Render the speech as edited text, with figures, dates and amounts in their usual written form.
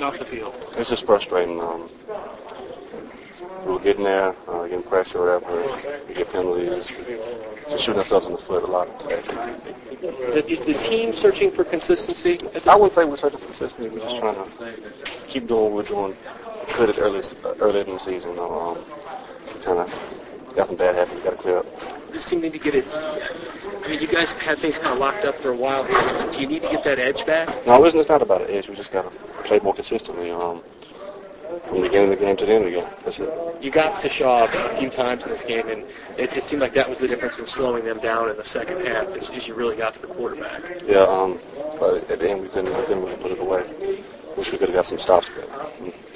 off the field? It's just frustrating. We were getting there, getting pressure or whatever. We get penalties. Just shooting ourselves in the foot a lot today. Is the team searching for consistency? I wouldn't say we're searching for consistency. We're just trying to keep doing what we're doing good at early in the season. Kind of got some bad habits we got to clear up. This team need to get its. I mean, you guys had things kind of locked up for a while here. Do you need to get that edge back? No, it's not about an edge. We just got to play more consistently. From the beginning of the game to the end of the game. That's it. You got to Shaw a few times in this game, and it seemed like that was the difference in slowing them down in the second half as you really got to the quarterback. Yeah, but at the end we couldn't really put it away. Wish we could have got some stops, but